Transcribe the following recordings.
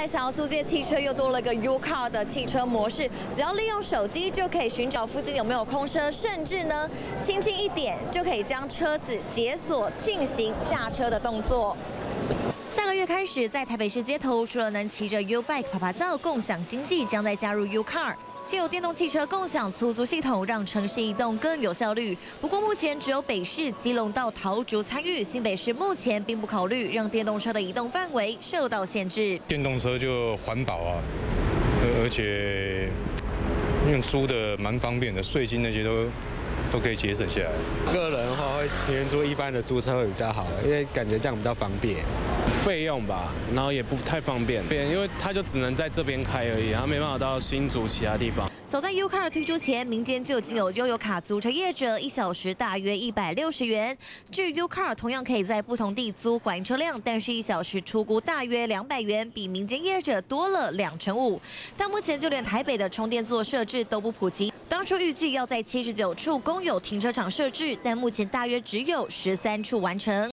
想要租借汽车，又多了个 U-Car 的汽车模式，只要利用手机就可以寻找附近有没有空车，甚至呢，轻轻一点就可以将车子解锁，进行驾车的动作。下个月开始，在台北市街头，除了能骑着 U-Bike 趴趴造，共享经济将再加入 U-Car。 借由电动汽车共享出租系统，让城市移动更有效率。不过目前只有北市、基隆到桃竹参与，新北市目前并不考虑让电动车的移动范围受到限制。 电动车就环保啊，而且用租的蛮方便的，税金那些都可以节省下来。 个人的话会情愿租一般的租车会比较好，因为感觉这样比较方便。费用吧，然后也不太方便，因为它就只能在这边开而已，它没办法到新竹其他地方。 早在 U-Car 推出前，民间就已经有悠游卡租车业者1小时大约160元。至于 U-Car 同样可以在不同地租还车辆，但是1小时出估大约200元，比民间业者多了2成5。但目前就连台北的充电座设置都不普及。当初预计要在79处公有停车场设置，但目前大约只有13处完成。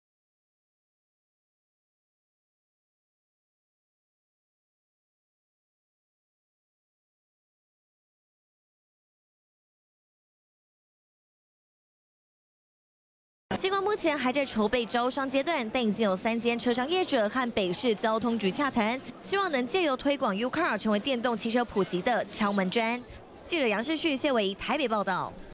尽管目前还在筹备招商阶段，但已经有3间车商业者和北市交通局洽谈，希望能借由推广 U-Car 成为电动汽车普及的敲门砖。记者杨世旭、谢伟台北报道。